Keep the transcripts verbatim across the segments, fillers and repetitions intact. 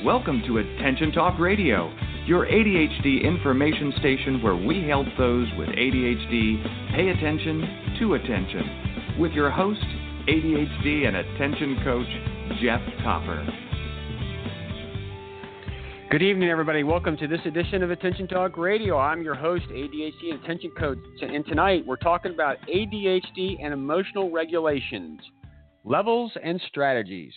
Welcome to Attention Talk Radio, your A D H D information station where we help those with A D H D pay attention to attention. With your host, A D H D and attention coach, Jeff Topper. Good evening, everybody. Welcome to this edition of Attention Talk Radio. I'm your host, A D H D and attention coach. And tonight we're talking about A D H D and emotional regulations, levels and strategies.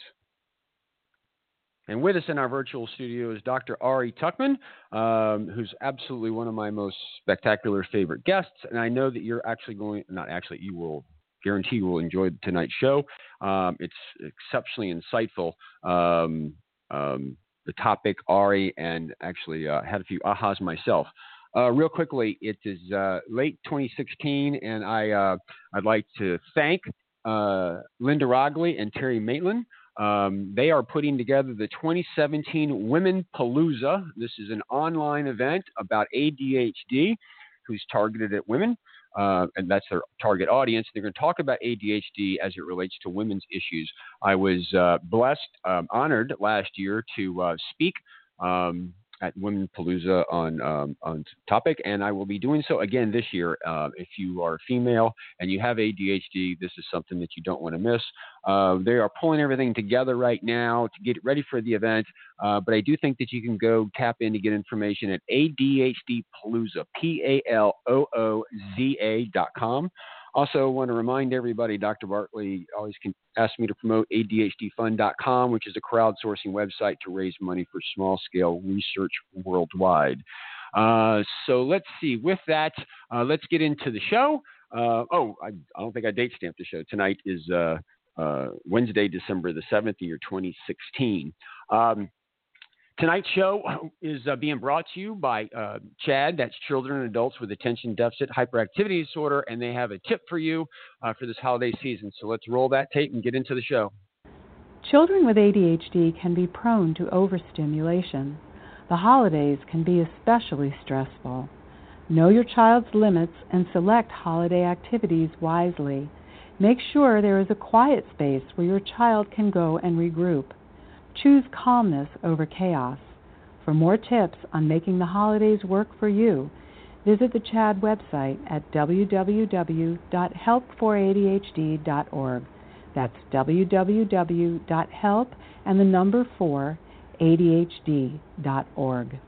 And with us in our virtual studio is Doctor Ari Tuckman, um, who's absolutely one of my most spectacular favorite guests. And I know that you're actually going, not actually, you will guarantee you will enjoy tonight's show. Um, it's exceptionally insightful. Um, um, the topic, Ari, and actually uh, had a few ahas myself. Uh, real quickly, it is uh, late twenty sixteen, and I, uh, I'd like to thank uh, Linda Rogley and Terry Maitland. Um, they are putting together the twenty seventeen Women Palooza. This is an online event about A D H D, who's targeted at women, uh, and that's their target audience. They're going to talk about A D H D as it relates to women's issues. I was uh, blessed, um, honored last year to uh, speak um, at Women Palooza on um, on topic, and I will be doing so again this year. Uh, if you are female and you have A D H D, this is something that you don't want to miss. Uh, they are pulling everything together right now to get ready for the event, uh, but I do think that you can go tap in to get information at A D H D Palooza, P A L O O Z A dot com. Also, want to remind everybody, Doctor Bartley always can ask me to promote A D H D fund dot com, which is a crowdsourcing website to raise money for small-scale research worldwide. Uh, so let's see. With that, uh, let's get into the show. Uh, oh, I, I don't think I date stamped the show. Tonight is uh, uh, Wednesday, December the seventh, year twenty sixteen. Um, Tonight's show is uh, being brought to you by uh, CHADD, that's Children and Adults with Attention Deficit Hyperactivity Disorder, and they have a tip for you uh, for this holiday season. So let's roll that tape and get into the show. Children with A D H D can be prone to overstimulation. The holidays can be especially stressful. Know your child's limits and select holiday activities wisely. Make sure there is a quiet space where your child can go and regroup. Choose calmness over chaos. For more tips on making the holidays work for you, visit the CHADD website at w w w dot help for A D H D dot org. That's w w w dot help and the number four A D H D dot org.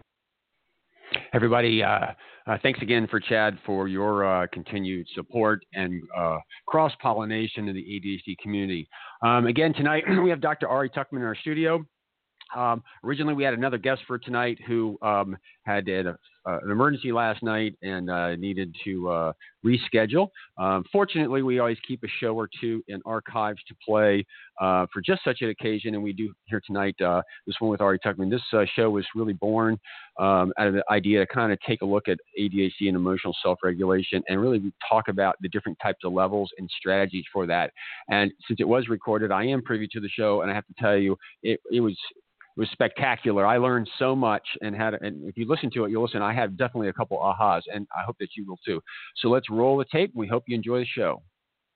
Everybody, uh, uh, thanks again for CHADD for your uh, continued support and uh, cross-pollination in the A D H D community. Um, again, tonight we have Doctor Ari Tuckman in our studio. Um, originally, we had another guest for tonight who um, had a, uh, an emergency last night and uh, needed to uh, reschedule. Um, fortunately, we always keep a show or two in archives to play uh, for just such an occasion, and we do here tonight uh, this one with Ari Tuckman. This uh, show was really born um, out of the idea to kind of take a look at A D H D and emotional self-regulation and really talk about the different types of levels and strategies for that. And since it was recorded, I am privy to the show, and I have to tell you, it, it was It was spectacular. I learned so much and had, and if you listen to it, you'll listen. I have definitely a couple ahas, and I hope that you will too. So let's roll the tape. We hope you enjoy the show.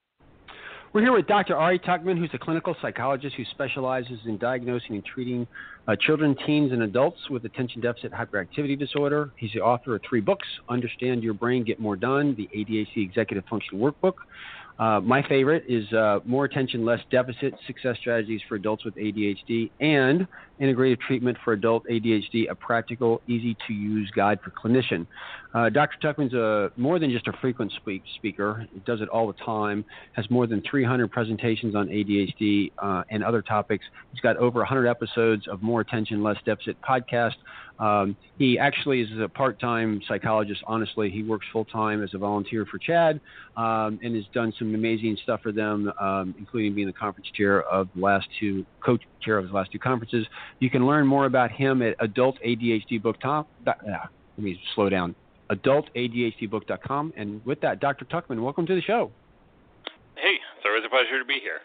We're here with Doctor Ari Tuckman, who's a clinical psychologist who specializes in diagnosing and treating uh, children, teens, and adults with attention deficit hyperactivity disorder. He's the author of three books: Understand Your Brain, Get More Done, the A D H D Executive Function Workbook. Uh, my favorite is uh, More Attention, Less Deficit, Success Strategies for Adults with A D H D, and Integrative Treatment for Adult A D H D, a practical, easy-to-use guide for clinician. Uh, Doctor Tuckman's a, more than just a frequent speak, speaker. He does it all the time, has more than three hundred presentations on A D H D uh, and other topics. He's got over one hundred episodes of More Attention, Less Deficit podcast. Um, he actually is a part-time psychologist. Honestly, he works full-time as a volunteer for CHADD um, and has done some amazing stuff for them, um, including being the conference chair of the last two, co-chair of the last two conferences. You can learn more about him at adult A D H D book dot com. Uh, let me slow down. adult A D H D book dot com. And with that, Doctor Tuckman, welcome to the show. Hey, it's always a pleasure to be here.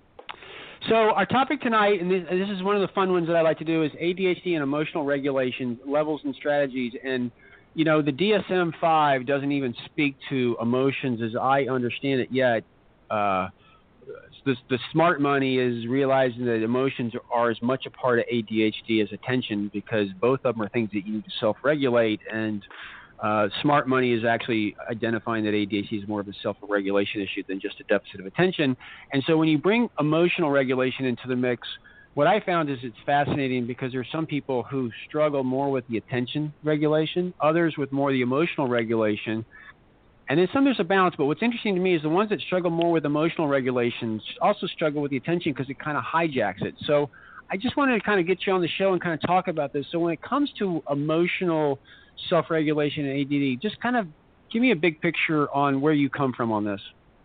So our topic tonight, and this, this is one of the fun ones that I like to do, is A D H D and emotional regulation, levels and strategies. And, you know, the D S M five doesn't even speak to emotions as I understand it yet. Uh, the, the smart money is realizing that emotions are as much a part of A D H D as attention, because both of them are things that you need to self-regulate. And uh, smart money is actually identifying that A D H D is more of a self-regulation issue than just a deficit of attention. And so when you bring emotional regulation into the mix, what I found is it's fascinating, because there are some people who struggle more with the attention regulation, others with more the emotional regulation. And then some there's a balance, but what's interesting to me is the ones that struggle more with emotional regulations also struggle with the attention, because it kind of hijacks it. So I just wanted to kind of get you on the show and kind of talk about this. So when it comes to emotional self-regulation and A D D, just kind of give me a big picture on where you come from on this.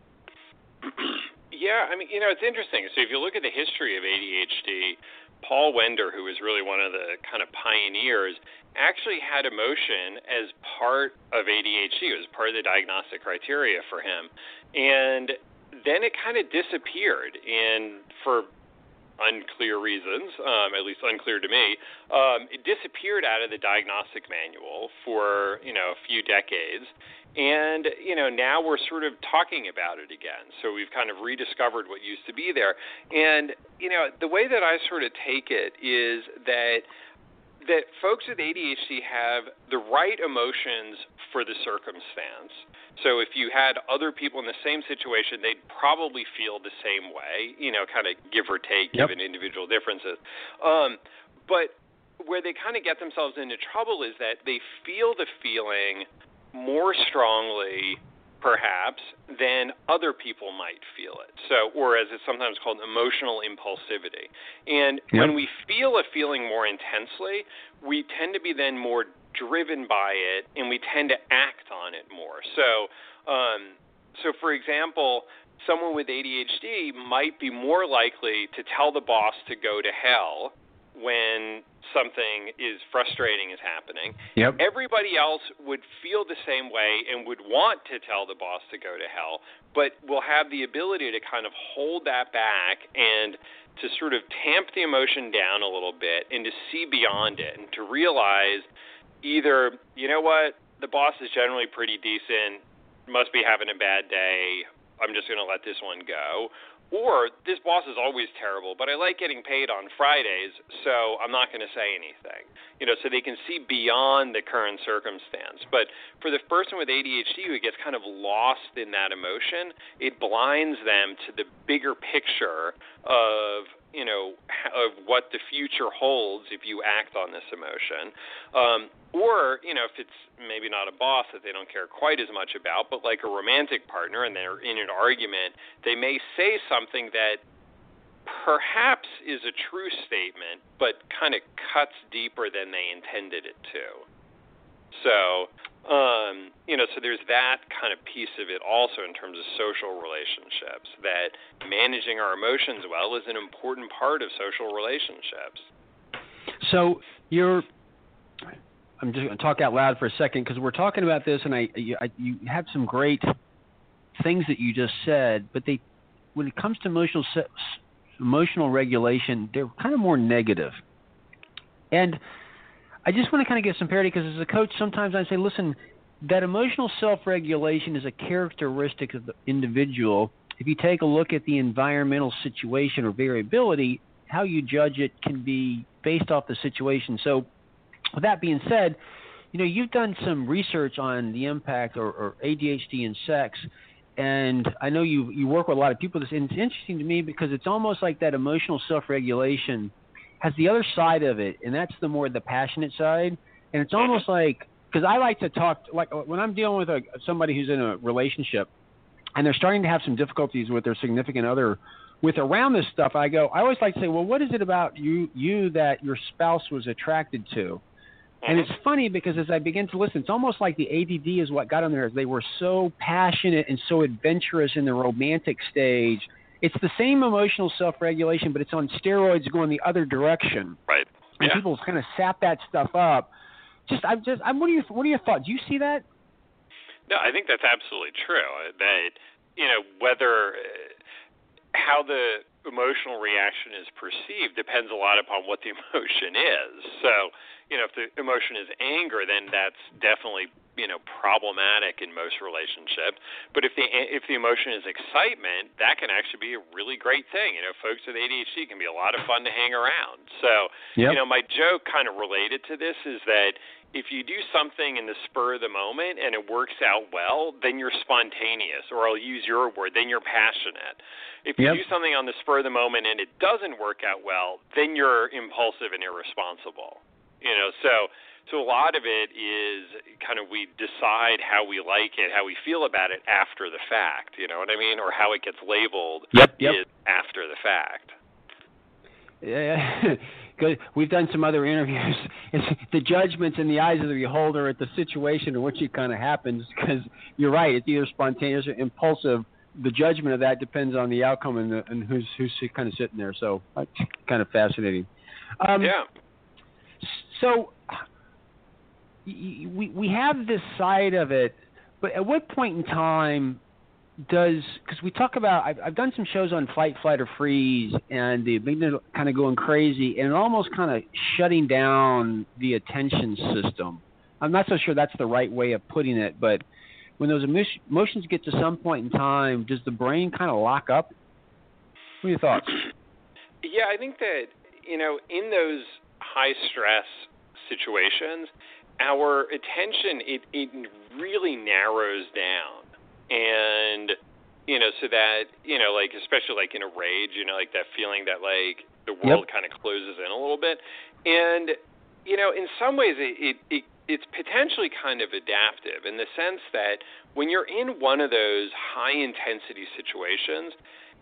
Yeah, I mean, you know, it's interesting. So if you look at the history of A D H D, Paul Wender, who was really one of the kind of pioneers, actually had emotion as part of A D H D. It was part of the diagnostic criteria for him. And then it kind of disappeared, and for unclear reasons, um, at least unclear to me, um, it disappeared out of the diagnostic manual for, you know, a few decades. And, you know, now we're sort of talking about it again. So we've kind of rediscovered what used to be there. And, you know, the way that I sort of take it is that that folks with A D H D have the right emotions for the circumstance. So if you had other people in the same situation, they'd probably feel the same way, you know, kind of give or take, yep. given individual differences. Um, but where they kind of get themselves into trouble is that they feel the feeling more strongly, perhaps, than other people might feel it. So, or as it's sometimes called, emotional impulsivity. And yep. when we feel a feeling more intensely, we tend to be then more driven by it, and we tend to act on it more. So, um, so for example, someone with A D H D might be more likely to tell the boss to go to hell when something is frustrating is happening. Yep. Everybody else would feel the same way and would want to tell the boss to go to hell, but will have the ability to kind of hold that back and to sort of tamp the emotion down a little bit and to see beyond it and to realize either, you know what, the boss is generally pretty decent, must be having a bad day, I'm just going to let this one go. Or this boss is always terrible, but I like getting paid on Fridays, so I'm not going to say anything. You know, so they can see beyond the current circumstance. But for the person with A D H D who gets kind of lost in that emotion, it blinds them to the bigger picture of, you know, of what the future holds if you act on this emotion. Um, or, you know, if it's maybe not a boss that they don't care quite as much about, but like a romantic partner and they're in an argument, they may say something that perhaps is a true statement, but kind of cuts deeper than they intended it to. So, um, you know, so there's that kind of piece of it also in terms of social relationships, that managing our emotions well is an important part of social relationships. So you're, I'm just going to talk out loud for a second, because we're talking about this, and I, you, I, you have some great things that you just said, but they, when it comes to emotional emotional regulation, they're kind of more negative. And I just want to kind of get some parity, because as a coach, sometimes I say, listen, that emotional self-regulation is a characteristic of the individual. If you take a look at the environmental situation or variability, how you judge it can be based off the situation. So with that being said, you know, you've done some research on the impact or, or A D H D and sex, and I know you you work with a lot of people. And it's interesting to me because it's almost like that emotional self-regulation has the other side of it, and that's the more the passionate side. And it's almost like, because I like to talk, like when I'm dealing with a, somebody who's in a relationship and they're starting to have some difficulties with their significant other, with around this stuff, I go, I always like to say, well, what is it about you you that your spouse was attracted to? And it's funny because as I begin to listen, it's almost like the A D D is what got them there. They were so passionate and so adventurous in the romantic stage. It's the same emotional self-regulation, but it's on steroids going the other direction. Right. And yeah. people kind of sap that stuff up. Just, I'm just, I'm. What are your, what are your thoughts? Do you see that? No, I think that's absolutely true. That, you know, whether how the emotional reaction is perceived depends a lot upon what the emotion is. So, you know, if the emotion is anger, then that's definitely you know, problematic in most relationships. But if the if the emotion is excitement, that can actually be a really great thing. You know, folks with A D H D can be a lot of fun to hang around. So, yep. you know, my joke kind of related to this is that if you do something in the spur of the moment and it works out well, then you're spontaneous, or I'll use your word, then you're passionate. If you yep. do something on the spur of the moment and it doesn't work out well, then you're impulsive and irresponsible. You know, so so a lot of it is kind of we decide how we like it, how we feel about it after the fact, you know what I mean? Or how it gets labeled yep, yep. is after the fact. Yeah. Good. We've done some other interviews. It's the judgments in the eyes of the beholder at the situation in which it kind of happens, because you're right. It's either spontaneous or impulsive. The judgment of that depends on the outcome and, the, and who's who's kind of sitting there. So that's kind of fascinating. Um, yeah. So we we have this side of it, but at what point in time does, because we talk about, I've, I've done some shows on fight, flight, or freeze, and the amygdala kind of going crazy and almost kind of shutting down the attention system. I'm not so sure that's the right way of putting it, but when those emotions get to some point in time, does the brain kind of lock up? What are your thoughts? Yeah, I think that, you know, in those high stress situations, our attention, it, it really narrows down. And, you know, so that, you know, like, especially like in a rage, you know, like that feeling that like the world yep. kind of closes in a little bit. And, you know, in some ways it, it, it it's potentially kind of adaptive in the sense that when you're in one of those high intensity situations,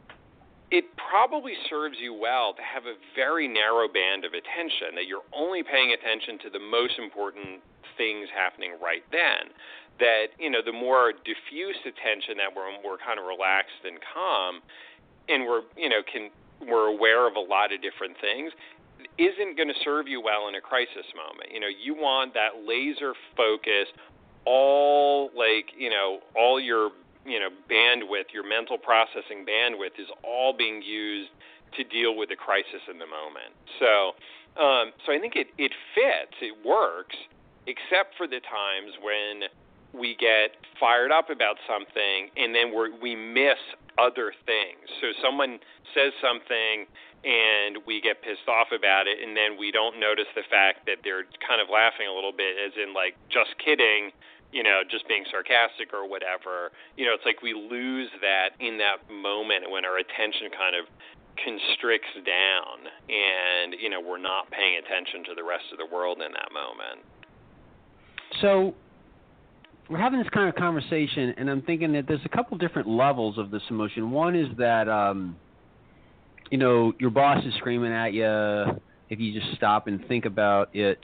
it probably serves you well to have a very narrow band of attention, that you're only paying attention to the most important things happening right then. That, you know, the more diffuse attention that we're we're kind of relaxed and calm, and we're, you know, can we're aware of a lot of different things, isn't going to serve you well in a crisis moment. You know, you want that laser focus, all like, you know, all your, you know, bandwidth, your mental processing bandwidth is all being used to deal with the crisis in the moment. So, um, so I think it, it fits, it works, except for the times when we get fired up about something and then we're, we miss other things. So someone says something and we get pissed off about it, and then we don't notice the fact that they're kind of laughing a little bit, as in like, just kidding, you know, just being sarcastic or whatever. You know, it's like we lose that in that moment when our attention kind of constricts down and, you know, we're not paying attention to the rest of the world in that moment. So we're having this kind of conversation, and I'm thinking that there's a couple different levels of this emotion. One is that, um, you know, your boss is screaming at you. If you just stop and think about it,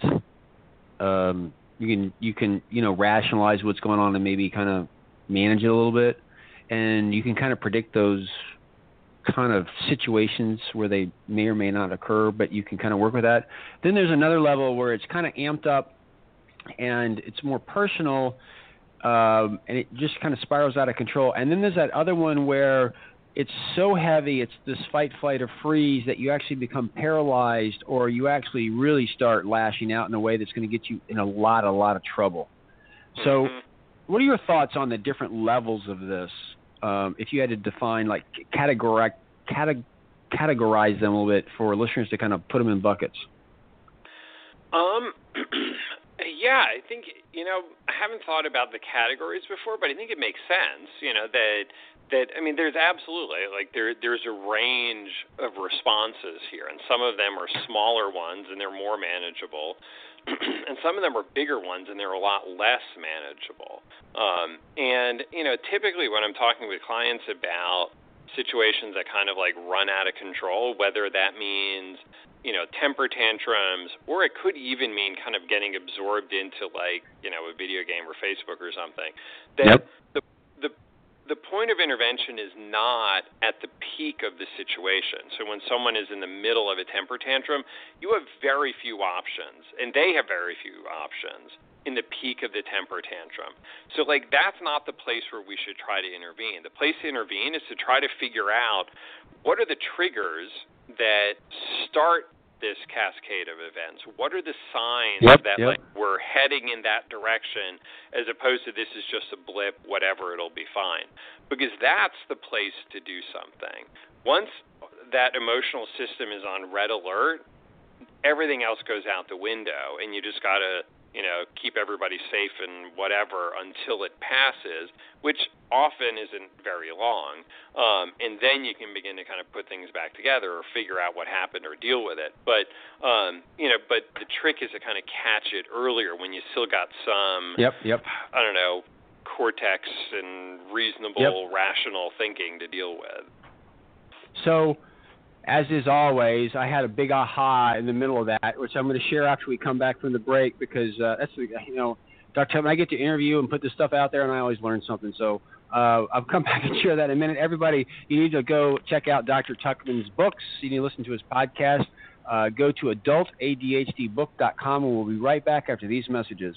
um, you can, you can, you know, rationalize what's going on and maybe kind of manage it a little bit. And you can kind of predict those kind of situations where they may or may not occur, but you can kind of work with that. Then there's another level where it's kind of amped up and it's more personal, um, and it just kind of spirals out of control. And then there's that other one where it's so heavy, it's this fight, flight, or freeze that you actually become paralyzed, or you actually really start lashing out in a way that's going to get you in a lot, a lot of trouble. So Mm-hmm. what are your thoughts on the different levels of this? Um, if you had to define, like, categorize, categ- categorize them a little bit for listeners to kind of put them in buckets. Um, yeah, I think, you know, I haven't thought about the categories before, but I think it makes sense, you know, that, that I mean, there's absolutely, like, there there's a range of responses here, and some of them are smaller ones, and they're more manageable, and some of them are bigger ones, and they're a lot less manageable. Um, and, you know, typically when I'm talking with clients about situations that kind of, like, run out of control, whether that means, you know, temper tantrums, or it could even mean kind of getting absorbed into, like, you know, a video game or Facebook or something, that yep. the the the point of intervention is not at the peak of the situation. So when someone is in the middle of a temper tantrum, you have very few options, and they have very few options in the peak of the temper tantrum. So, like, that's not the place where we should try to intervene. The place to intervene is to try to figure out what are the triggers that start this this cascade of events? What are the signs yep, that yep. like we're heading in that direction, as opposed to this is just a blip, whatever, it'll be fine? Because that's the place to do something. Once that emotional system is on red alert, everything else goes out the window, and you just got to, you know, keep everybody safe and whatever until it passes, which often isn't very long. Um, and then you can begin to kind of put things back together or figure out what happened or deal with it. But, um, you know, but the trick is to kind of catch it earlier when you still got some, yep, yep. I don't know, cortex and reasonable, yep. rational thinking to deal with. So, as is always, I had a big aha in the middle of that, which I'm going to share after we come back from the break, because uh, that's, you know, Doctor Tuckman, I get to interview and put this stuff out there, and I always learn something. So uh, I'll come back and share that in a minute. Everybody, you need to go check out Doctor Tuckman's books. You need to listen to his podcast. Uh, go to adult A D H D book dot com, and we'll be right back after these messages.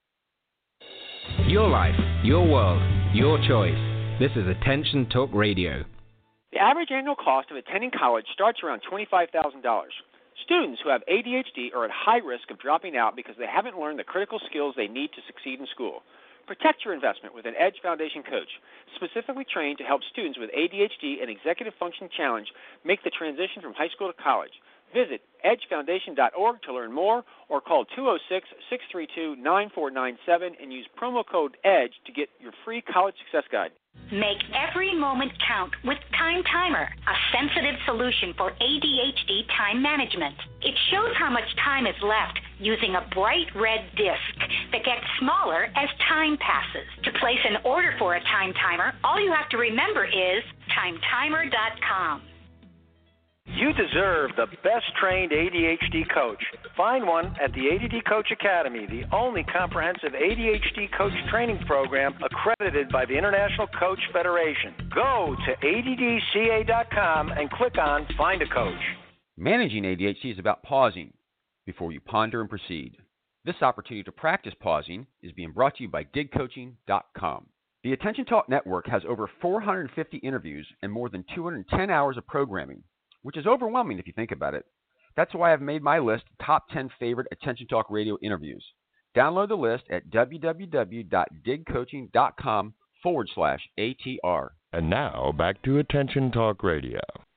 Your life, your world, your choice. This is Attention Talk Radio. The average annual cost of attending college starts around twenty-five thousand dollars. Students who have A D H D are at high risk of dropping out because they haven't learned the critical skills they need to succeed in school. Protect your investment with an EDGE Foundation coach, specifically trained to help students with A D H D and executive function challenge make the transition from high school to college. Visit edge foundation dot org to learn more, or call two oh six, six three two, nine four nine seven and use promo code EDGE to get your free college success guide. Make every moment count with Time Timer, a sensitive solution for A D H D time management. It shows how much time is left using a bright red disc that gets smaller as time passes. To place an order for a Time Timer, all you have to remember is time timer dot com. You deserve the best-trained A D H D coach. Find one at the A D D Coach Academy, the only comprehensive A D H D coach training program accredited by the International Coach Federation. Go to A D D C A dot com and click on Find a Coach. Managing A D H D is about pausing before you ponder and proceed. This opportunity to practice pausing is being brought to you by dig coaching dot com. The Attention Talk Network has over four hundred fifty interviews and more than two hundred ten hours of programming, which is overwhelming if you think about it. That's why I've made my list top ten favorite Attention Talk Radio interviews. Download the list at w w w dot dig coaching dot com forward slash A T R. And now, back to Attention Talk Radio.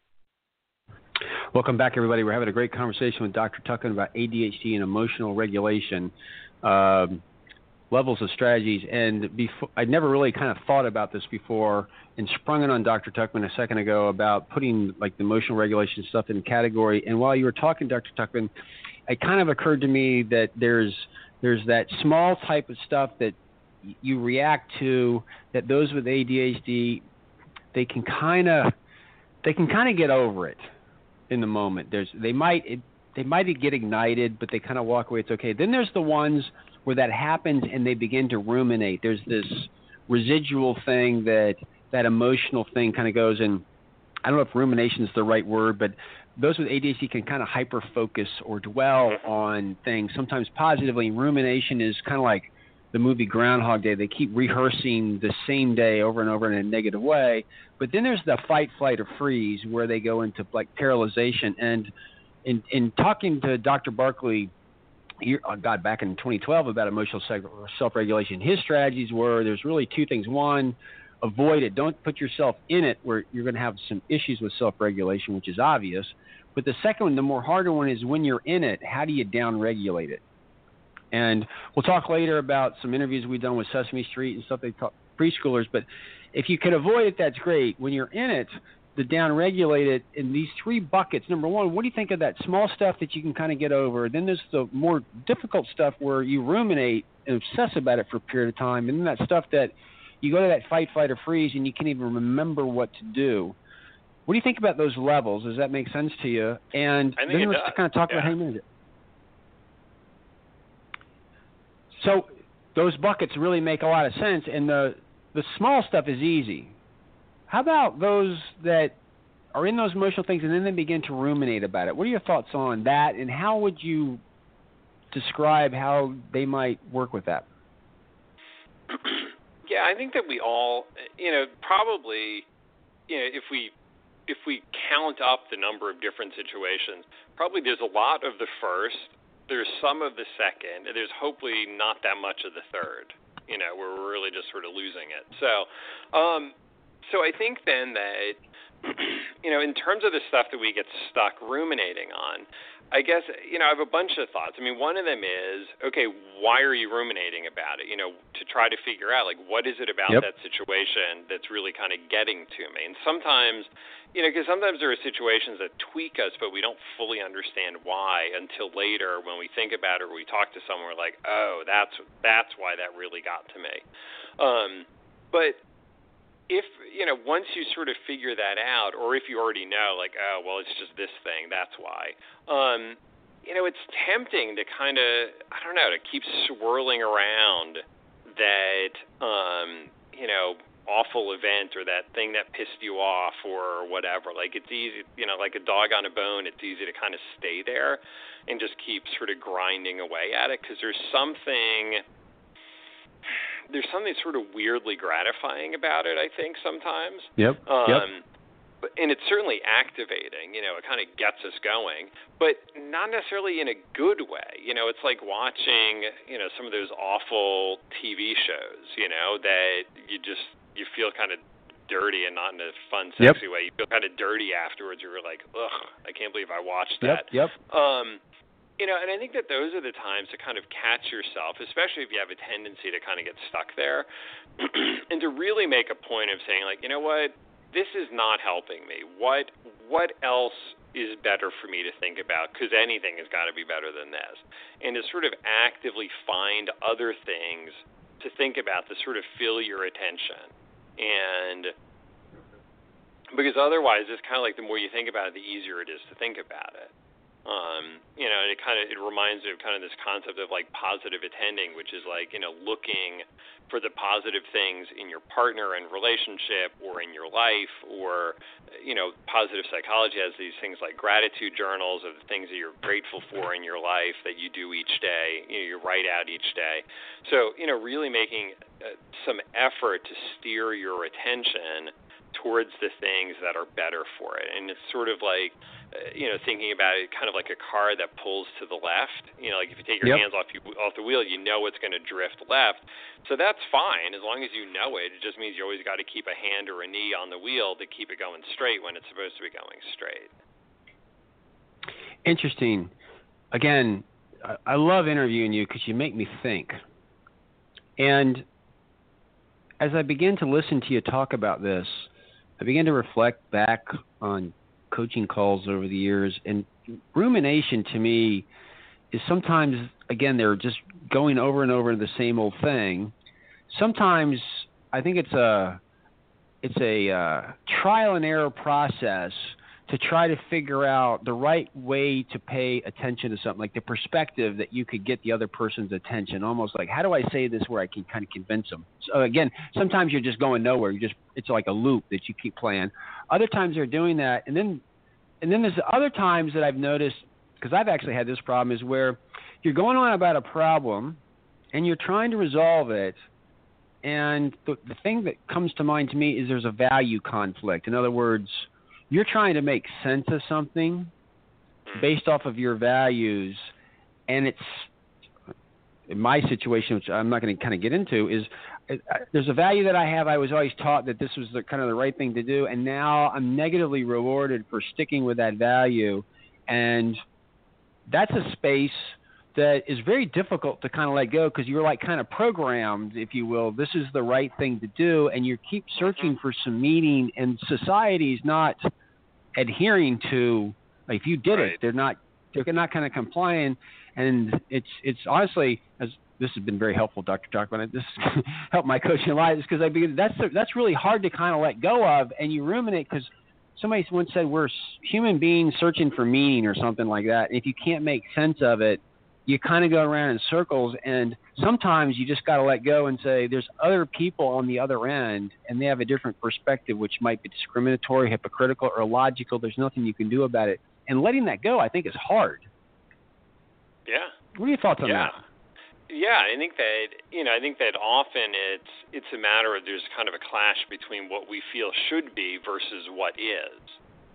Welcome back, everybody. We're having a great conversation with Doctor Tuckman about A D H D and emotional regulation, um, levels of strategies. And before, I'd never really kind of thought about this before, and sprung it on Doctor Tuckman a second ago about putting like the emotional regulation stuff in category. And while you were talking, Doctor Tuckman, it kind of occurred to me that there's there's that small type of stuff that you react to, that those with A D H D, they can kind of they can kind of get over it in the moment. There's they might it, they might get ignited, but they kind of walk away. It's okay. Then there's the ones where that happens and they begin to ruminate. There's this residual thing that that emotional thing kind of goes in. I don't know if rumination is the right word, but those with A D H D can kind of hyper-focus or dwell on things, sometimes positively. Rumination is kind of like the movie Groundhog Day. They keep rehearsing the same day over and over in a negative way. But then there's the fight, flight, or freeze where they go into like paralyzation. And in, in talking to Doctor Barkley, Year, oh God, back in twenty twelve about emotional self-regulation, his strategies were there's really two things. One, avoid it. Don't put yourself in it where you're going to have some issues with self-regulation, which is obvious. But the second one, the more harder one, is when you're in it, how do you down-regulate it? And we'll talk later about some interviews we've done with Sesame Street and stuff. They talk preschoolers. But if you can avoid it, that's great. When you're in it, the down-regulate it in these three buckets. Number one, what do you think of that small stuff that you can kind of get over? Then there's the more difficult stuff where you ruminate and obsess about it for a period of time. And then that stuff that you go to that fight, flight, or freeze, and you can't even remember what to do. What do you think about those levels? Does that make sense to you? And I think then it let's does. kind of talk yeah. about how you manage it. So those buckets really make a lot of sense, and the the small stuff is easy. How about those that are in those emotional things and then they begin to ruminate about it? What are your thoughts on that, and how would you describe how they might work with that? Yeah, I think that we all, you know, probably, you know, if we if we count up the number of different situations, probably there's a lot of the first, there's some of the second, and there's hopefully not that much of the third, you know, where we're really just sort of losing it. So, um, so I think then that, you know, in terms of the stuff that we get stuck ruminating on, I guess, you know, I have a bunch of thoughts. I mean, one of them is, okay, why are you ruminating about it? You know, to try to figure out, like, what is it about yep. that situation that's really kind of getting to me? And sometimes, you know, because sometimes there are situations that tweak us, but we don't fully understand why until later when we think about it or we talk to someone, we're like, oh, that's that's why that really got to me. Um, but if, you know, once you sort of figure that out, or if you already know, like, oh, well, it's just this thing, that's why, um, you know, it's tempting to kind of, I don't know, to keep swirling around that, um, you know, awful event or that thing that pissed you off or whatever. Like, it's easy, you know, like a dog on a bone, it's easy to kind of stay there and just keep sort of grinding away at it because there's something... There's something sort of weirdly gratifying about it, I think, sometimes. Yep. Um, yep. But, and it's certainly activating. You know, it kind of gets us going, but not necessarily in a good way. You know, it's like watching, you know, some of those awful T V shows, you know, that you just, you feel kind of dirty and not in a fun, sexy yep. way. You feel kind of dirty afterwards. You're like, ugh, I can't believe I watched yep. that. Yep. Um, You know, and I think that those are the times to kind of catch yourself, especially if you have a tendency to kind of get stuck there, and to really make a point of saying, like, you know what, this is not helping me. What what else is better for me to think about? Because anything has got to be better than this. And to sort of actively find other things to think about to sort of fill your attention. And because otherwise, it's kind of like the more you think about it, the easier it is to think about it. Um, you know, and it kind of it reminds me of kind of this concept of like positive attending, which is like, you know, looking for the positive things in your partner and relationship or in your life, or, you know, positive psychology has these things like gratitude journals of the things that you're grateful for in your life that you do each day, you know, you write out each day. So, you know, really making uh, some effort to steer your attention towards the things that are better for it. And it's sort of like, uh, you know, thinking about it kind of like a car that pulls to the left. You know, like if you take your yep. hands off you, off the wheel, you know it's going to drift left. So that's fine as long as you know it. It just means you always got to keep a hand or a knee on the wheel to keep it going straight when it's supposed to be going straight. Interesting. Again, I love interviewing you because you make me think. And as I begin to listen to you talk about this, I began to reflect back on coaching calls over the years, and rumination to me is sometimes, again, they're just going over and over the same old thing. Sometimes I think it's a it's a uh, trial and error process to try to figure out the right way to pay attention to something, like the perspective that you could get the other person's attention, almost like, how do I say this where I can kind of convince them? So again, sometimes you're just going nowhere. You just, it's like a loop that you keep playing. Other times they're doing that. And then, and then there's other times that I've noticed, because I've actually had this problem, is where you're going on about a problem and you're trying to resolve it. And the, the thing that comes to mind to me is there's a value conflict. In other words, you're trying to make sense of something based off of your values, and it's, in my situation, which I'm not going to kind of get into, is uh, there's a value that I have. I was always taught that this was the, kind of the right thing to do, and now I'm negatively rewarded for sticking with that value, and that's a space that is very difficult to kind of let go because you're like kind of programmed, if you will. This is the right thing to do, and you keep searching for some meaning, and society's not adhering to, like, if you did right. it, they're not they're not kind of complying, and it's it's honestly, as this has been very helpful, Doctor Talk, but this helped my coaching a lot, is because I begin, that's that's really hard to kind of let go of, and you ruminate because somebody once said we're human beings searching for meaning or something like that, and if you can't make sense of it, you kind of go around in circles, and sometimes you just got to let go and say there's other people on the other end, and they have a different perspective, which might be discriminatory, hypocritical, or illogical. There's nothing you can do about it. And letting that go, I think, is hard. Yeah. What are your thoughts on yeah. that? Yeah, I think that, you know, I think that often it's it's a matter of there's kind of a clash between what we feel should be versus what is.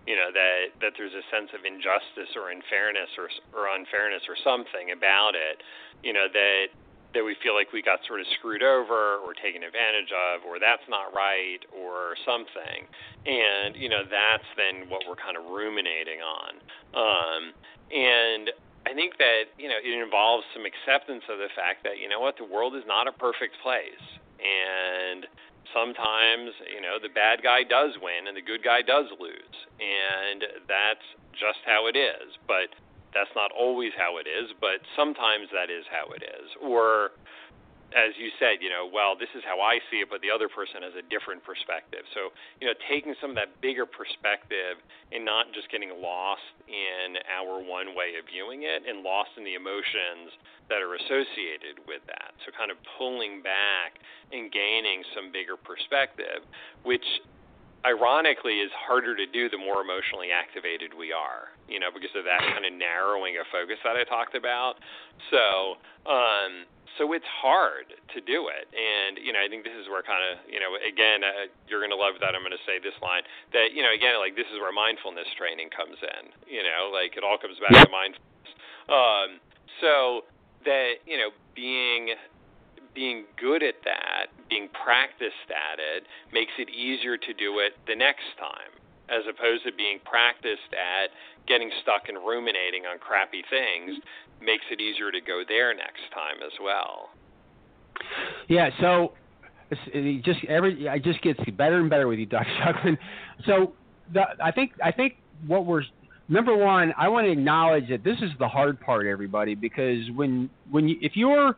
you know, that that there's a sense of injustice or unfairness or or unfairness or something about it, you know, that that we feel like we got sort of screwed over or taken advantage of, or that's not right or something. And, you know, that's then what we're kind of ruminating on. Um, and I think that, you know, it involves some acceptance of the fact that, you know what, the world is not a perfect place. And sometimes, you know, the bad guy does win and the good guy does lose. And that's just how it is. But that's not always how it is, but sometimes that is how it is. Or, as you said, you know, well, this is how I see it, but the other person has a different perspective. So, you know, taking some of that bigger perspective and not just getting lost in our one way of viewing it and lost in the emotions that are associated with that. So kind of pulling back and gaining some bigger perspective, which ironically is harder to do the more emotionally activated we are, you know, because of that kind of narrowing of focus that I talked about. So, um, so it's hard to do it. And, you know, I think this is where kind of, you know, again, uh, you're going to love that I'm going to say this line, that, you know, again, like this is where mindfulness training comes in, you know, like it all comes back to mindfulness. Um, so that, you know, being being good at that, being practiced at it, makes it easier to do it the next time, as opposed to being practiced at getting stuck and ruminating on crappy things, makes it easier to go there next time as well. Yeah, so it just every it just gets better and better with you, Doctor Shuckman. So the, I think I think what we're number one, I want to acknowledge that this is the hard part, everybody, because when when you, if you're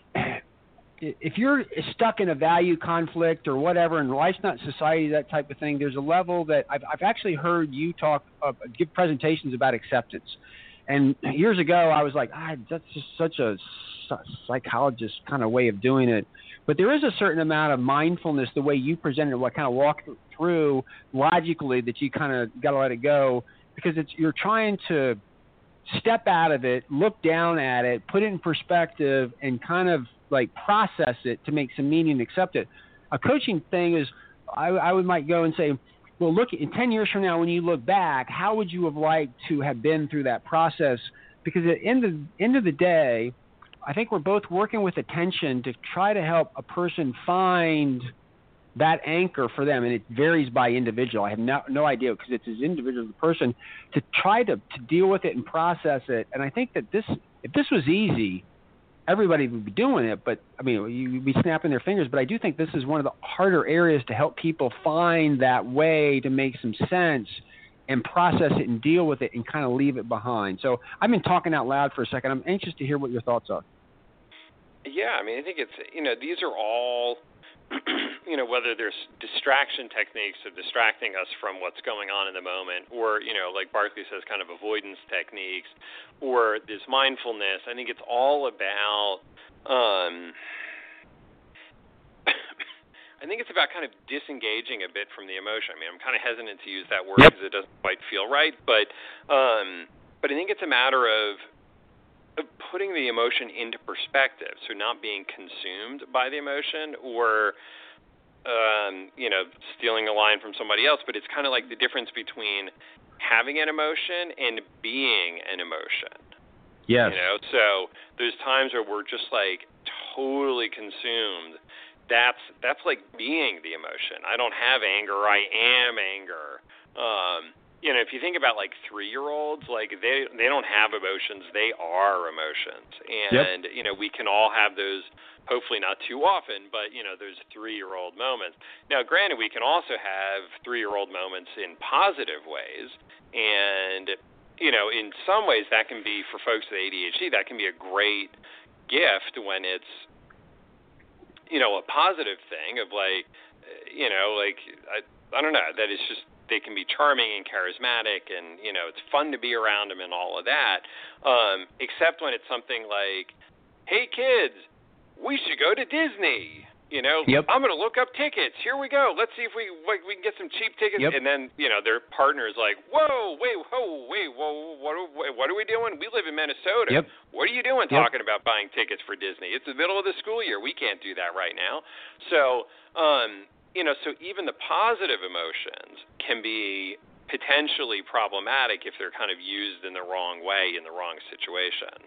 if you're stuck in a value conflict or whatever, and life's not society, that type of thing, there's a level that I've, I've actually heard you talk, uh, give presentations about acceptance. And years ago, I was like, ah, that's just such a psychologist kind of way of doing it. But there is a certain amount of mindfulness, the way you presented it, what kind of walk through logically that you kind of got to let it go, because it's you're trying to step out of it, look down at it, put it in perspective, and kind of like process it to make some meaning and accept it. A coaching thing is, I, I would might go and say, well, look, in ten years from now, when you look back, how would you have liked to have been through that process? Because at the end of, end of the day, I think we're both working with attention to try to help a person find that anchor for them, and it varies by individual. I have no, no idea, because it's as individual as the person, to try to, to deal with it and process it. And I think that this, if this was easy, everybody would be doing it, but I mean, you'd be snapping their fingers. But I do think this is one of the harder areas to help people find that way to make some sense and process it and deal with it and kind of leave it behind. So I've been talking out loud for a second. I'm anxious to hear what your thoughts are. Yeah, I mean, I think it's, you know, these are all, you know, whether there's distraction techniques of distracting us from what's going on in the moment, or, you know, like Barkley says, kind of avoidance techniques, or this mindfulness. I think it's all about, um, I think it's about kind of disengaging a bit from the emotion. I mean, I'm kind of hesitant to use that word because it doesn't quite feel right, but, um, but I think it's a matter of, of putting the emotion into perspective, so not being consumed by the emotion or, um, you know, stealing a line from somebody else, but it's kind of like the difference between having an emotion and being an emotion. Yes. You know, so there's times where we're just like totally consumed. That's that's like being the emotion. I don't have anger, I am anger. Um You know, if you think about like three-year-olds, like they they don't have emotions; they are emotions, and yep. you know we can all have those. Hopefully not too often, but you know those three-year-old moments. Now, granted, we can also have three-year-old moments in positive ways, and you know, in some ways that can be for folks with A D H D. That can be a great gift when it's you know a positive thing of like you know like I I don't know that it's just. They can be charming and charismatic, and you know it's fun to be around them and all of that. Um, except when it's something like, "Hey kids, we should go to Disney." You know, yep. I'm going to look up tickets. Here we go. Let's see if we like, we can get some cheap tickets. Yep. And then you know their partner is like, "Whoa, wait, whoa, wait, whoa, what, what are we doing? We live in Minnesota. Yep. What are you doing yep. talking about buying tickets for Disney? It's the middle of the school year. We can't do that right now." So. Um, You know, so even the positive emotions can be potentially problematic if they're kind of used in the wrong way in the wrong situation.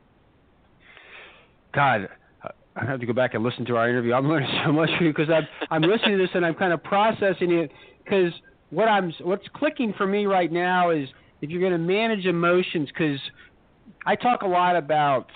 God, I have to go back and listen to our interview. I'm learning so much from you because I'm I'm listening to this and I'm kind of processing it. Because what I'm what's clicking for me right now is if you're going to manage emotions, because I talk a lot about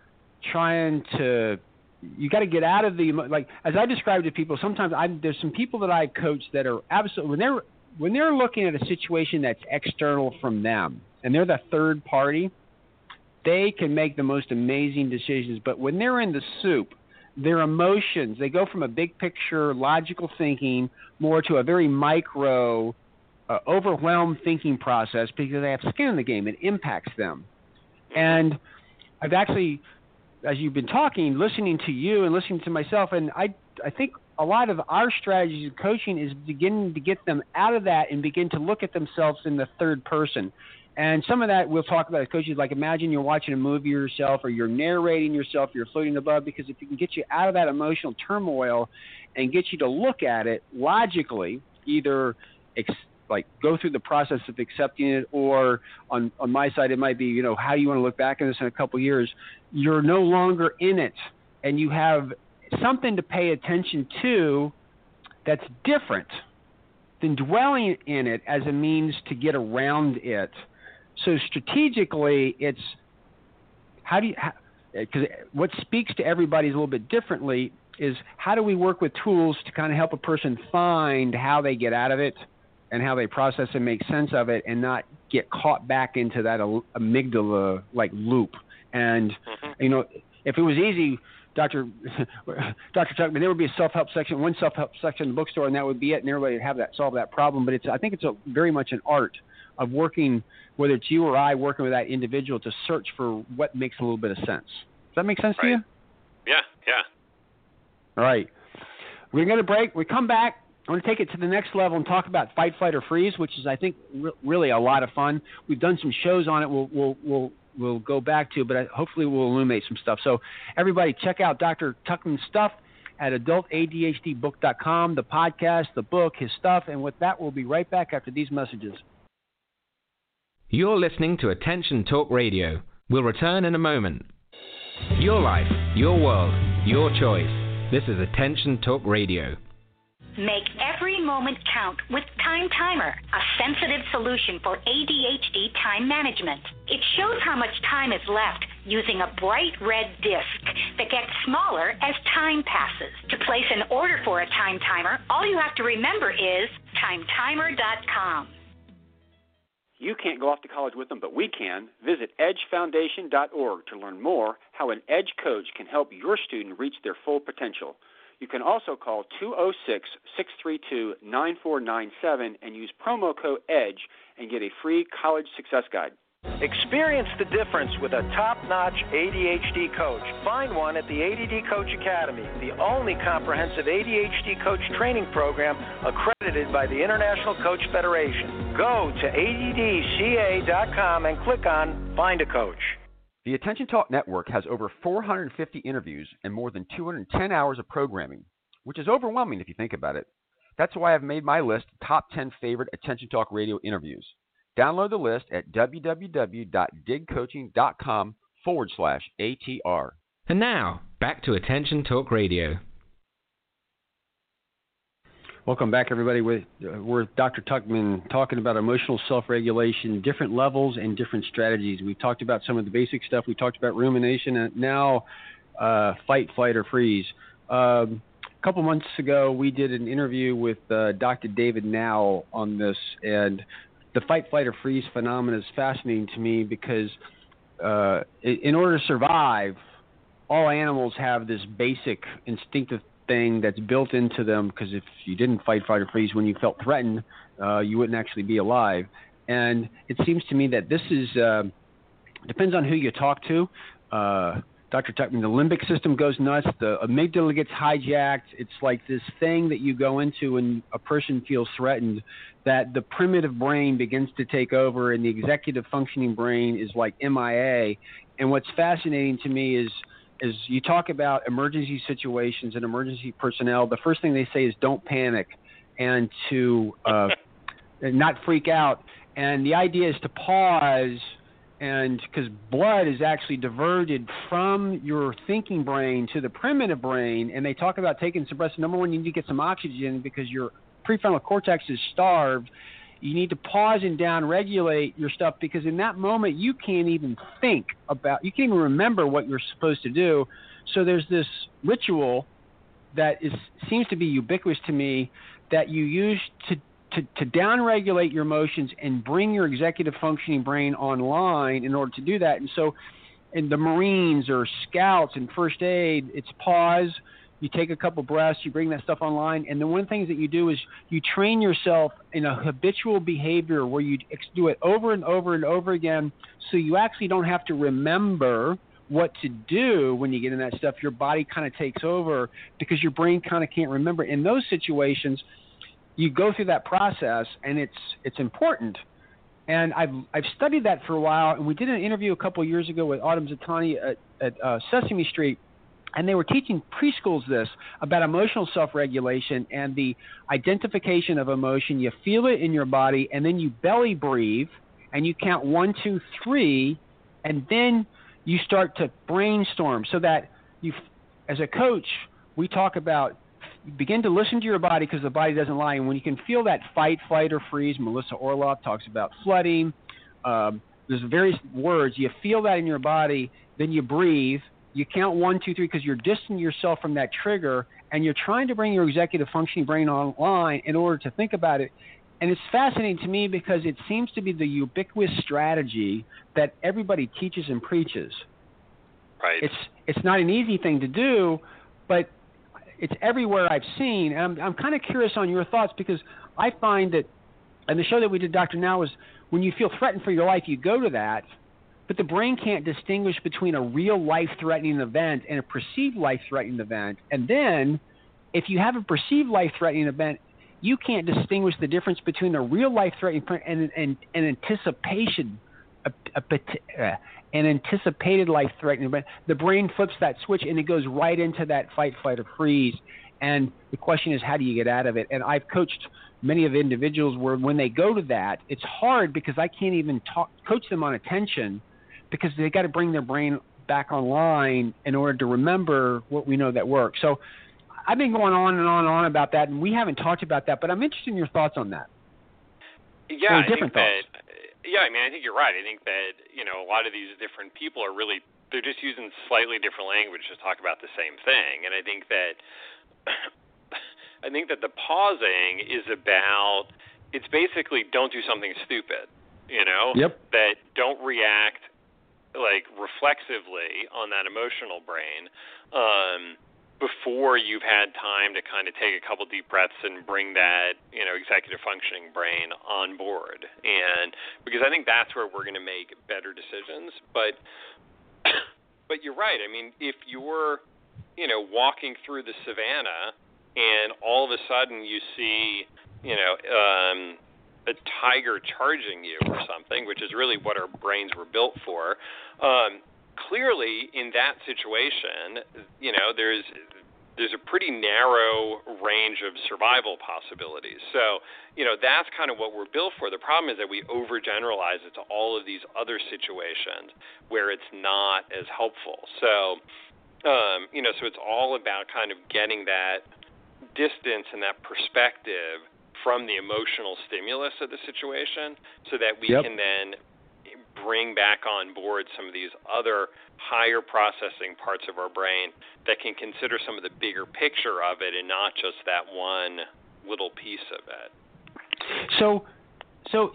trying to. You got to get out of the like as I describe to people. Sometimes I there's some people that I coach that are absolutely when they're when they're looking at a situation that's external from them and they're the third party, they can make the most amazing decisions. But when they're in the soup, their emotions they go from a big picture logical thinking more to a very micro, uh, overwhelmed thinking process because they have skin in the game. It impacts them, and I've actually. As you've been talking, listening to you and listening to myself, and I, I think a lot of our strategies in coaching is beginning to get them out of that and begin to look at themselves in the third person. And some of that we'll talk about as coaches, like imagine you're watching a movie yourself or you're narrating yourself, you're floating above, because if you can get you out of that emotional turmoil and get you to look at it logically, either ex- like go through the process of accepting it, or on, on my side, it might be, you know, how do you want to look back on this in a couple of years? You're no longer in it and you have something to pay attention to that's different than dwelling in it as a means to get around it. So strategically, it's how do you, because what speaks to everybody a little bit differently is how do we work with tools to kind of help a person find how they get out of it and how they process and make sense of it and not get caught back into that amygdala like loop. And, mm-hmm. you know, if it was easy, Doctor Doctor Tuckman, there would be a self-help section, one self-help section in the bookstore, and that would be it, and everybody would have that, solve that problem. But it's, I think it's a, very much an art of working, whether it's you or I, working with that individual to search for what makes a little bit of sense. Does that make sense right. to you? Yeah, yeah. All right. We're going to break. We come back. I want to take it to the next level and talk about fight, flight, or freeze, which is, I think, re- really a lot of fun. We've done some shows on it. We'll we'll we'll, we'll go back to, but I, hopefully we'll illuminate some stuff. So, everybody, check out Doctor Tuckman's stuff at adult A D H D book dot com, the podcast, the book, his stuff. And with that, we'll be right back after these messages. You're listening to Attention Talk Radio. We'll return in a moment. Your life, your world, your choice. This is Attention Talk Radio. Make every moment count with Time Timer, a sensitive solution for A D H D time management. It shows how much time is left using a bright red disc that gets smaller as time passes. To place an order for a Time Timer, all you have to remember is time timer dot com. You can't go off to college with them, but we can. Visit edge foundation dot org to learn more how an EDGE coach can help your student reach their full potential. You can also call two oh six, six three two, nine four nine seven and use promo code EDGE and get a free college success guide. Experience the difference with a top-notch A D H D coach. Find one at the A D D Coach Academy, the only comprehensive A D H D coach training program accredited by the International Coach Federation. Go to A D D C A dot com and click on Find a Coach. The Attention Talk Network has over four hundred fifty interviews and more than two hundred ten hours of programming, which is overwhelming if you think about it. That's why I've made my list top ten favorite Attention Talk Radio interviews. Download the list at www.digcoaching.com forward slash ATR. And now, back to Attention Talk Radio. Welcome back, everybody. We're, we're with Doctor Tuckman talking about emotional self-regulation, different levels and different strategies. We've talked about some of the basic stuff. We talked about rumination, and now uh, fight, flight, or freeze. Um, a couple months ago, we did an interview with uh, Doctor David Now on this, and the fight, flight, or freeze phenomenon is fascinating to me because uh, in order to survive, all animals have this basic instinctive thing that's built into them, because if you didn't fight, fight, or freeze when you felt threatened, uh, you wouldn't actually be alive. And it seems to me that this is uh, depends on who you talk to. Uh, Doctor Tuckman, the limbic system goes nuts. The amygdala gets hijacked. It's like this thing that you go into when a person feels threatened, that the primitive brain begins to take over, and the executive functioning brain is like M I A. And what's fascinating to me is is you talk about emergency situations and emergency personnel. The first thing they say is don't panic, and to uh, not freak out. And the idea is to pause, and because blood is actually diverted from your thinking brain to the primitive brain, and they talk about taking some breaths. Number one, you need to get some oxygen because your prefrontal cortex is starved. You need to pause and down-regulate your stuff because in that moment you can't even think about, you can't even remember what you're supposed to do. So there's this ritual that is seems to be ubiquitous to me that you use to to, to down-regulate your emotions and bring your executive functioning brain online in order to do that. And so in the Marines or Scouts and First Aid, it's pause, you take a couple breaths, you bring that stuff online, and then one of the things that you do is you train yourself in a habitual behavior where you do it over and over and over again so you actually don't have to remember what to do when you get in that stuff. Your body kind of takes over because your brain kind of can't remember. In those situations, you go through that process, and it's it's important. And I've I've studied that for a while, and we did an interview a couple of years ago with Autumn Zatani at, at uh, Sesame Street, and they were teaching preschools this about emotional self-regulation and the identification of emotion. You feel it in your body, and then you belly breathe, and you count one, two, three, and then you start to brainstorm. So that you, as a coach, we talk about begin to listen to your body because the body doesn't lie. And when you can feel that fight, flight, or freeze, Melissa Orloff talks about flooding. Um, there's various words. You feel that in your body, then you breathe. You count one, two, three because you're distancing yourself from that trigger, and you're trying to bring your executive functioning brain online in order to think about it. And it's fascinating to me because it seems to be the ubiquitous strategy that everybody teaches and preaches. Right. It's it's not an easy thing to do, but it's everywhere I've seen. And I'm, I'm kind of curious on your thoughts because I find that, and the show that we did, Doctor Now, is when you feel threatened for your life, you go to that, but the brain can't distinguish between a real life-threatening event and a perceived life-threatening event. And then if you have a perceived life-threatening event, you can't distinguish the difference between a real life-threatening and an anticipation, a, a, uh, an anticipated life-threatening event. The brain flips that switch, and it goes right into that fight, flight, or freeze. And the question is, how do you get out of it? And I've coached many of the individuals where when they go to that, it's hard because I can't even talk, coach them on attention because they got to bring their brain back online in order to remember what we know that works. So I've been going on and on and on about that, and we haven't talked about that, but I'm interested in your thoughts on that. Yeah, I different think thoughts. that, yeah, I mean, I think you're right. I think that, you know, a lot of these different people are really, they're just using slightly different language to talk about the same thing. And I think that, I think that the pausing is about, it's basically don't do something stupid, you know? Yep. That don't react, like, reflexively on that emotional brain, um, before you've had time to kind of take a couple deep breaths and bring that, you know, executive functioning brain on board. And because I think that's where we're going to make better decisions. But but you're right. I mean, if you're, you know, walking through the savannah and all of a sudden you see, you know, um, a tiger charging you or something, which is really what our brains were built for, um, clearly, in that situation, you know, there's there's a pretty narrow range of survival possibilities. So, you know, that's kind of what we're built for. The problem is that we overgeneralize it to all of these other situations where it's not as helpful. So, um, you know, so it's all about kind of getting that distance and that perspective from the emotional stimulus of the situation so that we yep. can then bring back on board some of these other higher processing parts of our brain that can consider some of the bigger picture of it and not just that one little piece of it. So, so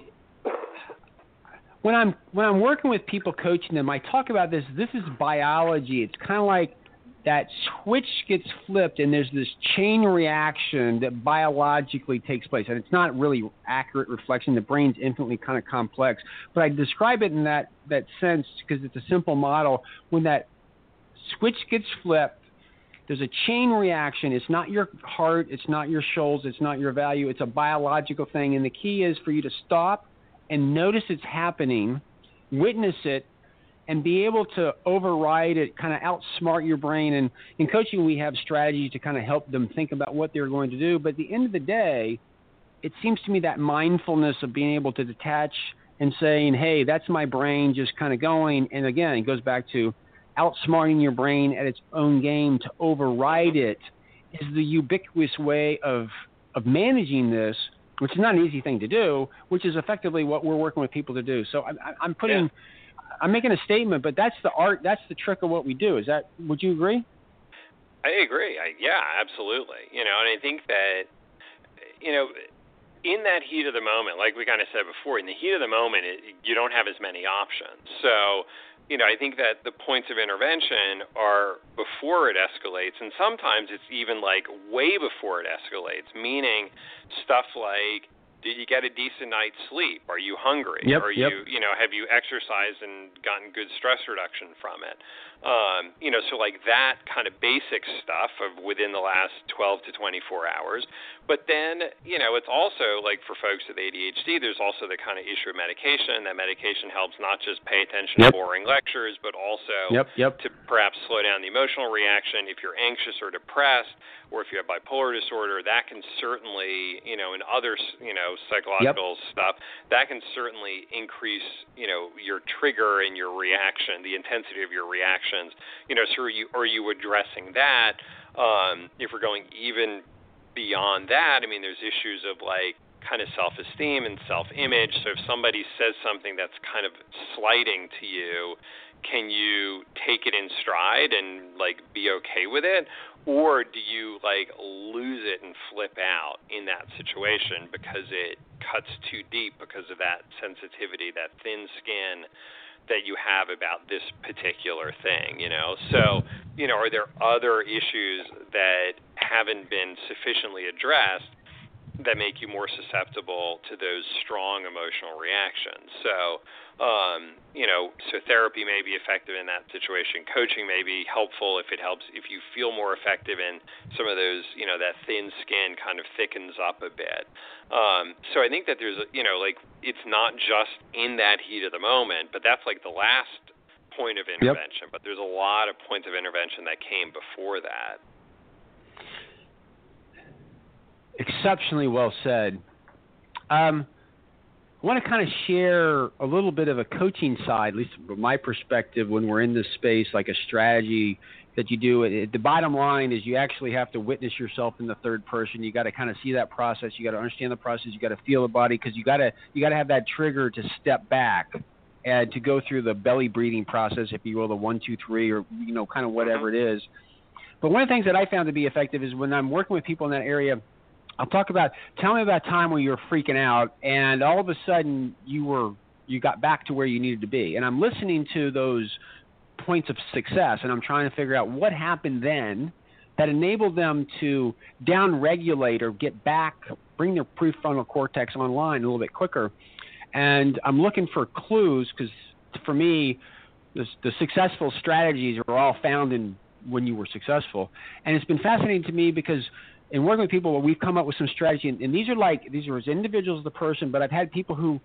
when I'm when I'm working with people, coaching them, I talk about this. This is biology. It's kind of like that switch gets flipped, and there's this chain reaction that biologically takes place. And it's not really accurate reflection. The brain's infinitely kind of complex. But I describe it in that, that sense because it's a simple model. When that switch gets flipped, there's a chain reaction. It's not your heart. It's not your shoals. It's not your value. It's a biological thing. And the key is for you to stop and notice it's happening, witness it, and be able to override it, kind of outsmart your brain. And in coaching, we have strategies to kind of help them think about what they're going to do. But at the end of the day, it seems to me that mindfulness of being able to detach and saying, hey, that's my brain just kind of going. And again, it goes back to outsmarting your brain at its own game to override it is the ubiquitous way of of managing this, which is not an easy thing to do, which is effectively what we're working with people to do. So I, I, I'm putting, yeah. I'm making a statement, but that's the art, that's the trick of what we do. Is that, would you agree? I agree. I, yeah, absolutely. You know, and I think that, you know, in that heat of the moment, like we kind of said before, in the heat of the moment, it, you don't have as many options. So, you know, I think that the points of intervention are before it escalates, and sometimes it's even like way before it escalates, meaning stuff like, did you get a decent night's sleep? Are you hungry? Yep, Are yep. you, you know, have you exercised and gotten good stress reduction from it? Um, you know, so like that kind of basic stuff of within the last twelve to twenty-four hours. But then, you know, it's also like for folks with A D H D, there's also the kind of issue of medication. That medication helps not just pay attention yep. to boring lectures, but also yep, yep. to perhaps slow down the emotional reaction. If you're anxious or depressed, or if you have bipolar disorder, that can certainly, you know, and other, you know, psychological yep. stuff, that can certainly increase, you know, your trigger and your reaction, the intensity of your reactions. You know, so are you, are you addressing that? Um, if we're going even beyond that, I mean, there's issues of like kind of self-esteem and self-image. So if somebody says something that's kind of slighting to you, can you take it in stride and like be okay with it? Or do you like lose it and flip out in that situation because it cuts too deep because of that sensitivity, that thin skin that you have about this particular thing, you know? So, you know, are there other issues that haven't been sufficiently addressed that make you more susceptible to those strong emotional reactions? So, um, you know, so therapy may be effective in that situation. Coaching may be helpful if it helps, if you feel more effective in some of those, you know, that thin skin kind of thickens up a bit. Um, so I think that there's, a, you know, like it's not just in that heat of the moment, but that's like the last point of intervention. Yep. But there's a lot of points of intervention that came before that. Exceptionally well said. Um, I want to kind of share a little bit of a coaching side, at least from my perspective, when we're in this space, like a strategy that you do. It, the bottom line is you actually have to witness yourself in the third person. You got to kind of see that process. You got to understand the process. You got to feel the body because you got to you got to have that trigger to step back and to go through the belly breathing process, if you will, the one, two, three, or you know, kind of whatever it is. But one of the things that I found to be effective is when I'm working with people in that area, I'll talk about, tell me about a time when you were freaking out and all of a sudden you were, you got back to where you needed to be. And I'm listening to those points of success and I'm trying to figure out what happened then that enabled them to down-regulate or get back, bring their prefrontal cortex online a little bit quicker. And I'm looking for clues because for me, the, the successful strategies are all found in when you were successful. And it's been fascinating to me because in working with people, we've come up with some strategy, and, and these are like, these are as individuals, the person, but I've had people who,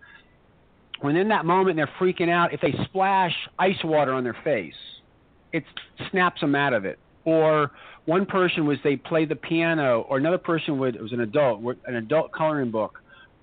when in that moment they're freaking out, if they splash ice water on their face, it snaps them out of it. Or one person was they played the piano, or another person would, it was an adult, an adult coloring book,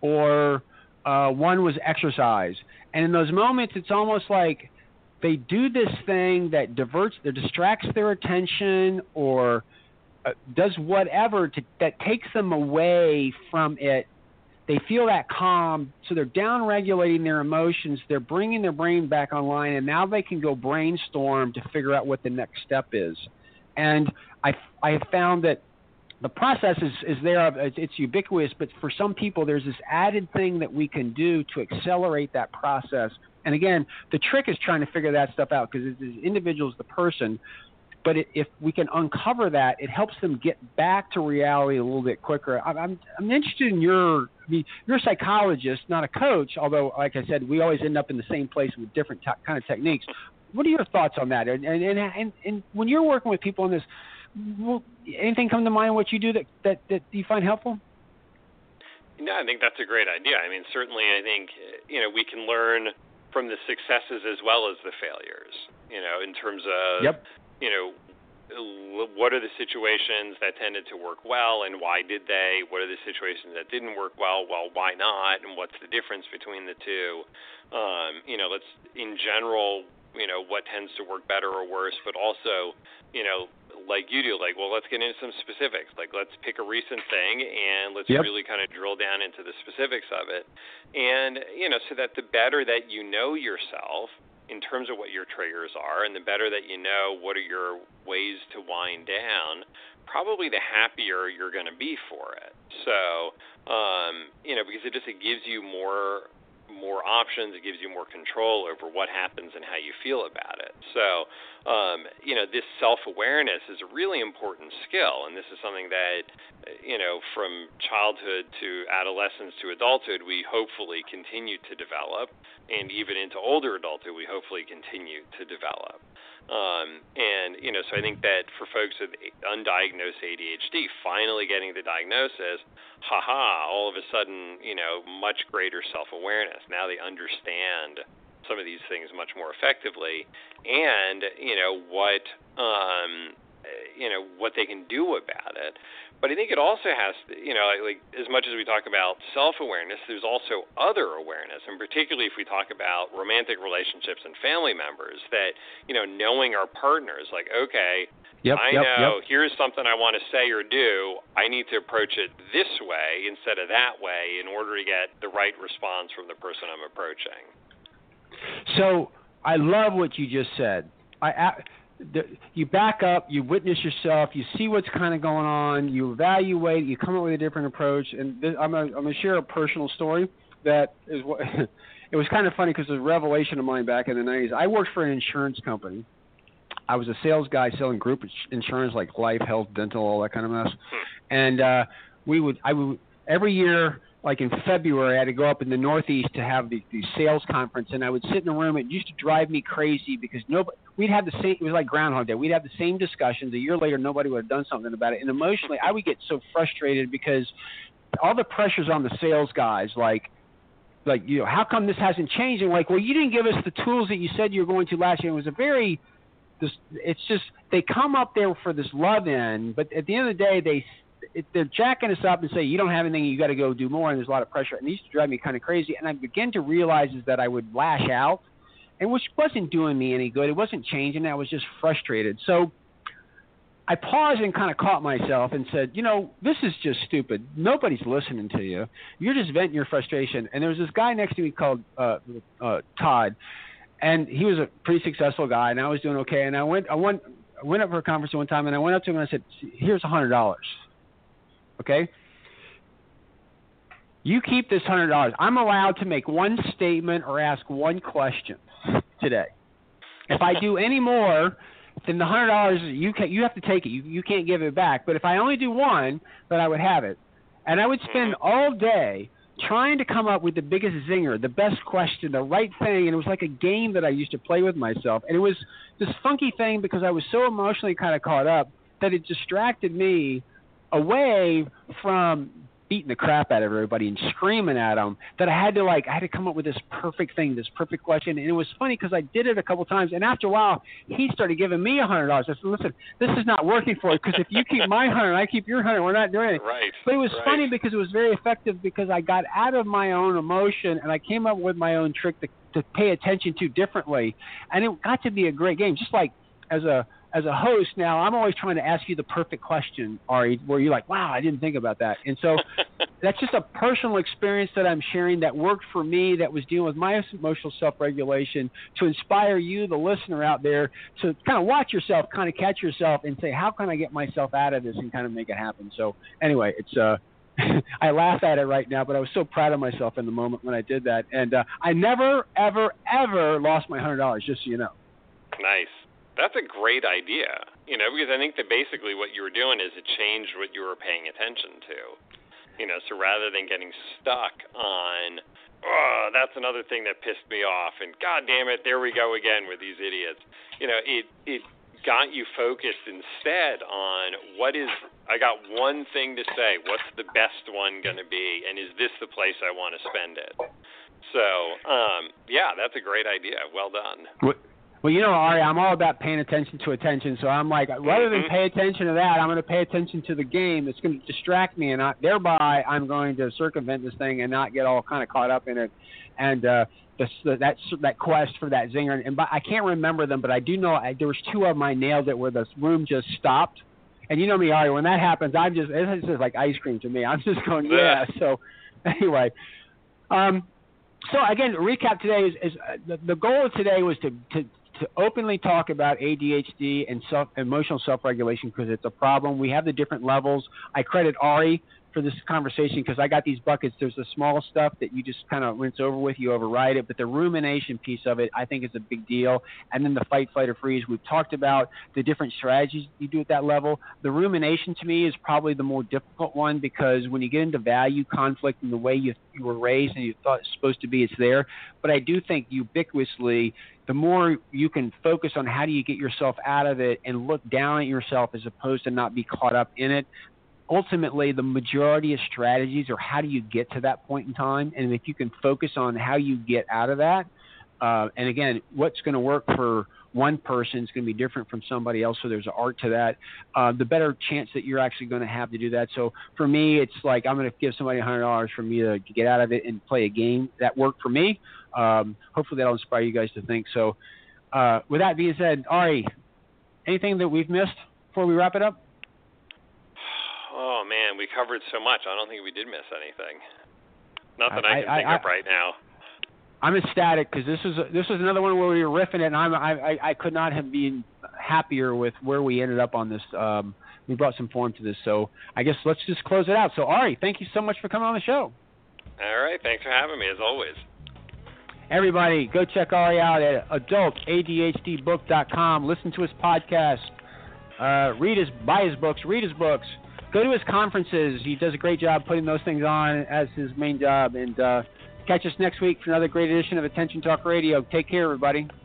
or uh, one was exercise. And in those moments, it's almost like they do this thing that diverts, that distracts their attention, or Uh, does whatever to, that takes them away from it. They feel that calm, so they're down-regulating their emotions. They're bringing their brain back online, and now they can go brainstorm to figure out what the next step is. And I, I have found that the process is, is there. It's ubiquitous, but for some people, there's this added thing that we can do to accelerate that process. And again, the trick is trying to figure that stuff out because the individual is the person. But it, if we can uncover that, it helps them get back to reality a little bit quicker. I'm, I'm, I'm interested in your, I mean, you're a psychologist, not a coach, although, like I said, we always end up in the same place with different t- kind of techniques. What are your thoughts on that? And, and, and, and when you're working with people on this, will anything come to mind what you do that, that, that you find helpful? No, I think that's a great idea. I mean, certainly I think, you know, we can learn from the successes as well as the failures, you know, in terms of, yep. you know, what are the situations that tended to work well, and why did they? What are the situations that didn't work well? Well, why not? And what's the difference between the two? Um, you know, let's in general, you know, what tends to work better or worse, but also, you know, like you do, like, well, let's get into some specifics. Like, let's pick a recent thing and let's yep. really kind of drill down into the specifics of it. And, you know, so that the better that you know yourself in terms of what your triggers are, and the better that you know what are your ways to wind down, probably the happier you're going to be for it. So, um, you know, because it just it gives you more more options, it gives you more control over what happens and how you feel about it. So, um, you know, this self-awareness is a really important skill, and this is something that, you know, from childhood to adolescence to adulthood, we hopefully continue to develop, and even into older adulthood, we hopefully continue to develop. Um, and, you know, so I think that for folks with undiagnosed A D H D, finally getting the diagnosis, haha, all of a sudden, you know, much greater self-awareness. Now they understand some of these things much more effectively, and, you know, what, um, you know, what they can do about it. But I think it also has, to, you know, like, like as much as we talk about self-awareness, there's also other awareness, and particularly if we talk about romantic relationships and family members, that, you know, knowing our partners, like, okay, yep, I yep, know yep. here's something I want to say or do, I need to approach it this way instead of that way in order to get the right response from the person I'm approaching. So I love what you just said. I. I The, you back up, you witness yourself, you see what's kind of going on, you evaluate, you come up with a different approach. And this, I'm going to share a personal story that is what it was kind of funny because it was a revelation of mine back in the nineties. I worked for an insurance company. I was a sales guy selling group insurance like life, health, dental, all that kind of mess. And uh, we would, I would every year. Like in February, I had to go up in the Northeast to have the, the sales conference, and I would sit in a room. It used to drive me crazy because nobody, we'd have the same. It was like Groundhog Day. We'd have the same discussions. A year later, nobody would have done something about it. And emotionally, I would get so frustrated because all the pressure's on the sales guys. Like, like you know, how come this hasn't changed? And like, well, you didn't give us the tools that you said you were going to last year. It was a very, this. It's just they come up there for this love in, but at the end of the day, they. It, they're jacking us up and say, you don't have anything, you got to go do more, and there's a lot of pressure. And it used to drive me kind of crazy. And I began to realize is that I would lash out, and which wasn't doing me any good. It wasn't changing. I was just frustrated. So I paused and kind of caught myself and said, you know, this is just stupid. Nobody's listening to you. You're just venting your frustration. And there was this guy next to me called uh, uh, Todd, and he was a pretty successful guy, and I was doing okay. And I went, I went, I went up for a conference one time, and I went up to him and I said, here's a hundred dollars. Okay, you keep this one hundred dollars. I'm allowed to make one statement or ask one question today. If I do any more, then the one hundred dollars, you can, you have to take it. You, you can't give it back. But if I only do one, then I would have it. And I would spend all day trying to come up with the biggest zinger, the best question, the right thing. And it was like a game that I used to play with myself. And it was this funky thing because I was so emotionally kind of caught up that it distracted me away from beating the crap out of everybody and screaming at them, that I had to like I had to come up with this perfect thing, this perfect question. And it was funny because I did it a couple times, and after a while he started giving me a hundred dollars. I said, listen, this is not working for you, because if you keep my hundred and I keep your hundred, we're not doing it. Right. But it was right. funny because it was very effective, because I got out of my own emotion and I came up with my own trick to, to pay attention to differently, and it got to be a great game. Just like as a As a host now, I'm always trying to ask you the perfect question, Ari, where you're like, wow, I didn't think about that. And so that's just a personal experience that I'm sharing that worked for me, that was dealing with my emotional self-regulation, to inspire you, the listener out there, to kind of watch yourself, kind of catch yourself and say, how can I get myself out of this and kind of make it happen? So anyway, it's uh, I laugh at it right now, but I was so proud of myself in the moment when I did that. And uh, I never, ever, ever lost my one hundred dollars, just so you know. Nice. That's a great idea, you know, because I think that basically what you were doing is it changed what you were paying attention to, you know, so rather than getting stuck on, oh, that's another thing that pissed me off, and God damn it, there we go again with these idiots, you know, it, it got you focused instead on what is, I got one thing to say, what's the best one going to be, and is this the place I want to spend it? So, um, yeah, that's a great idea. Well done. What? Well, you know, Ari, I'm all about paying attention to attention. So I'm like, rather than pay attention to that, I'm going to pay attention to the game. It's going to distract me, and I, thereby I'm going to circumvent this thing and not get all kind of caught up in it. And uh, the, the, that that quest for that zinger, and, and by, I can't remember them, but I do know I, there was two of them I nailed it where the room just stopped. And you know me, Ari, when that happens, I'm just it's just like ice cream to me. I'm just going, yeah. So anyway. Um, so again, recap today is, is uh, the, the goal of today was to, to, to openly talk about A D H D and self, emotional self-regulation because it's a problem. We have the different levels. I credit Ari for this conversation because I got these buckets. There's the small stuff that you just kind of rinse over with, you override it, but the rumination piece of it I think is a big deal. And then the fight, flight, or freeze. We've talked about the different strategies you do at that level. The rumination to me is probably the more difficult one because when you get into value conflict and the way you, you were raised and you thought it's supposed to be, it's there. But I do think ubiquitously the more you can focus on how do you get yourself out of it and look down at yourself as opposed to not be caught up in it, ultimately, the majority of strategies are how do you get to that point in time, and if you can focus on how you get out of that, uh, and again, what's going to work for one person is going to be different from somebody else, so there's an art to that, uh, the better chance that you're actually going to have to do that. So for me, it's like I'm going to give somebody one hundred dollars for me to get out of it and play a game. That worked for me. Um, hopefully that'll inspire you guys to think. So uh, with that being said, Ari, anything that we've missed before we wrap it up? Oh, man, we covered so much. I don't think we did miss anything. Not that I, I can I, think I, of right now. I'm ecstatic because this is a, this was another one where we were riffing it, and I'm, I I could not have been happier with where we ended up on this. Um, we brought some form to this, so I guess let's just close it out. So, Ari, thank you so much for coming on the show. All right, thanks for having me, as always. Everybody, go check Ari out at adult A D H D book dot com. Listen to his podcast. Uh, read his, buy his books, read his books. Go to his conferences. He does a great job putting those things on as his main job. And uh, catch us next week for another great edition of Attention Talk Radio. Take care, everybody.